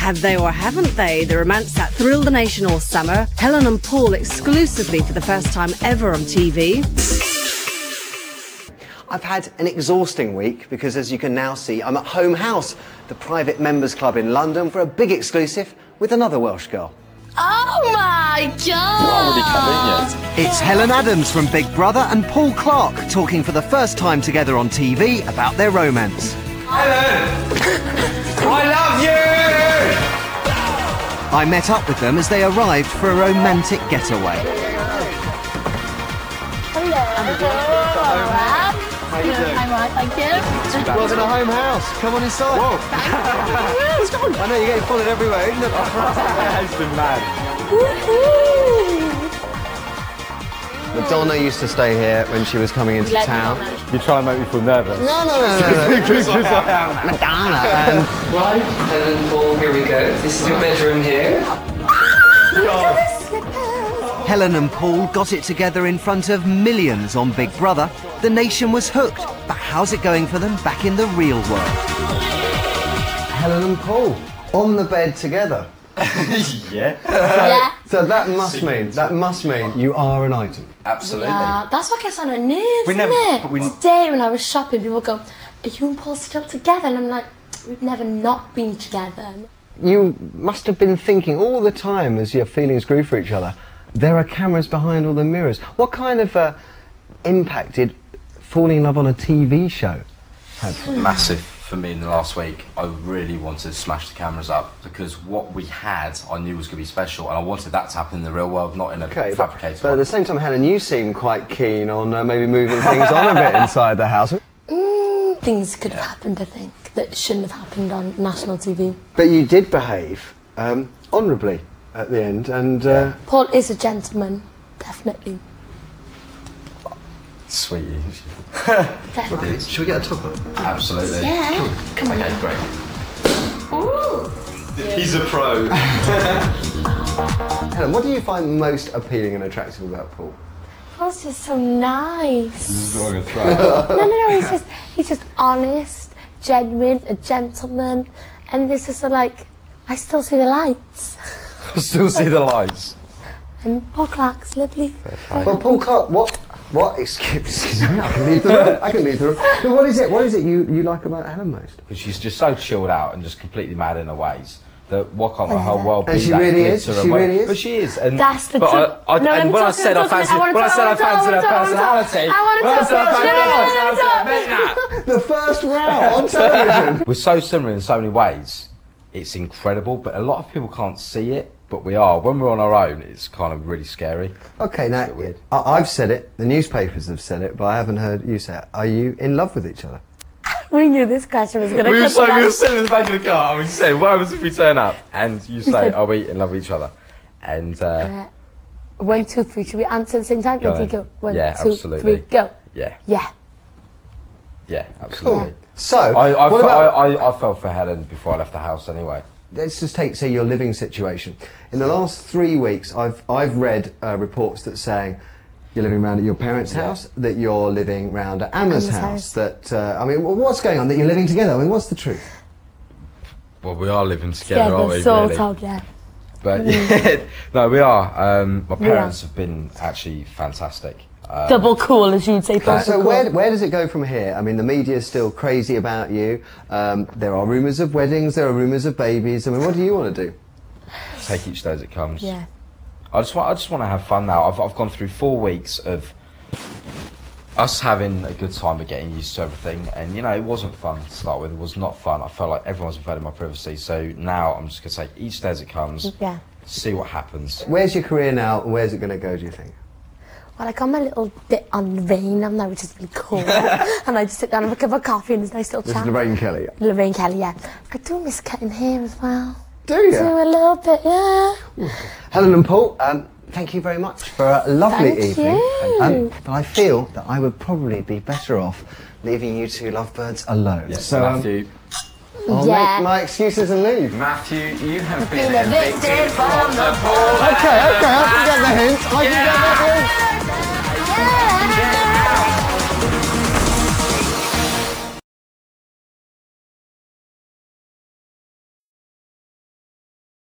Have they or haven't they? The romance that thrilled the nation all summer. Helen and Paul exclusively for the first time ever on TV. I've had an exhausting week because, as you can now see, I'm at Home House, the private members club in London, for a big exclusive with another Welsh girl. Oh my God! It's Helen Adams from Big Brother and Paul Clark talking for the first time together on TV about their romance. Helen! I love you! I met up with them as they arrived for a romantic getaway. How you doing? I'm right, thank you. Welcome to Home House. Come on inside. Whoa! Let's go. I know you're getting followed everywhere, isn't it? It's been mad. Madonna used to stay here when she was coming into town. You're trying to make me feel nervous. No. Because I am. Madonna. Right, Helen, Paul, here we go. This is your bedroom here. Helen and Paul got it together in front of millions on Big Brother. The nation was hooked. But how's it going for them back in the real world? Helen and Paul on the bed together. Yeah. Yeah. So that must mean you are an item. Absolutely. Yeah, that's what gets on her nerves, isn't never- it? but we- Today when I was shopping, people go, are you and Paul still together? And I'm like, we've never not been together. You must have been thinking all the time as your feelings grew for each other, there are cameras behind all the mirrors. What kind of impact did falling in love on a TV show have? Massive for me in the last week. I really wanted to smash the cameras up because what we had I knew was going to be special, and I wanted that to happen in the real world, not in a fabricated but at one. the same time, Helen, you seem quite keen on maybe moving things on a bit inside the house. Things could have happened, I think, that shouldn't have happened on national TV. But you did behave honourably at the end, and... Paul is a gentleman, definitely. Sweet. Definitely. Should we get a top on? Absolutely. Yeah. Come on. Okay, great. Ooh. He's a pro. Helen, what do you find most appealing and attractive about Paul? Paul's just so nice. This is what I'm going to throw. No, he's just honest, genuine, a gentleman, and this is like, I still see the lights. I still see the lights. And Paul Clark's lovely. Well, Paul Clark, what? Excuse me, I can leave the room. I can leave the room. But what is it you like about Helen most? Because she's just so chilled out and just completely mad in her ways. That what can't the whole world be And she that really good is? to her She way? really is? But she is. And That's the but truth. and let me when I talk, said let I me fancied talk, her personality, The first row on television. we're so similar in so many ways. It's incredible, but a lot of people can't see it. But we are. When we're on our own, it's kind of really scary. Okay, now, I've said it, the newspapers have said it, but I haven't heard you say it. Are you in love with each other? We knew this question was going to come. We were sitting in the back of the car and we said, what happens if we turn up? And you say, are we in love with each other? And 1, 2, 3. Should we answer at the same time? Go Or do you on. go 1, Yeah, 2, absolutely. 3, go. yeah, Yeah. absolutely. So, I fell for Helen before I left the house anyway. let's just take, say, your living situation. In the last 3 weeks, I've read reports that saying you're living around at your parents' house, that you're living round at Emma's house, that, I mean, what's going on, that you're living together? I mean, what's the truth? Well, we are living together, aren't we, sort really? of, yeah. But, yeah, no, we are. My parents have been actually fantastic. Double cool, as you'd say. So where does it go from here? I mean, the media is still crazy about you. There are rumours of weddings, there are rumours of babies. I mean, what do you want to do? Take each day as it comes. Yeah. I just want to have fun now. I've gone through 4 weeks of us having a good time but getting used to everything, and you know, it wasn't fun to start with. It was not fun. I felt like everyone's invaded my privacy. So now I'm just going to take each day as it comes. Yeah. See what happens. Where's your career now, and where's it going to go, do you think? Well, I got my little bit on Lorraine now, which is really cool. And I just sit down and have a cup of coffee and there's a nice little This chat. is Lorraine Kelly. Lorraine Kelly, yeah. I do miss cutting hair as well. Do you? Do a little bit, yeah. Helen and Paul, thank you very much for a lovely Thank evening. you. But I feel that I would probably be better off leaving you two lovebirds alone. Yes, so Matthew. I'll Yeah. make my excuses and leave. Matthew, you have Been been evicted from the pool. Okay, I can get the hint. I can get the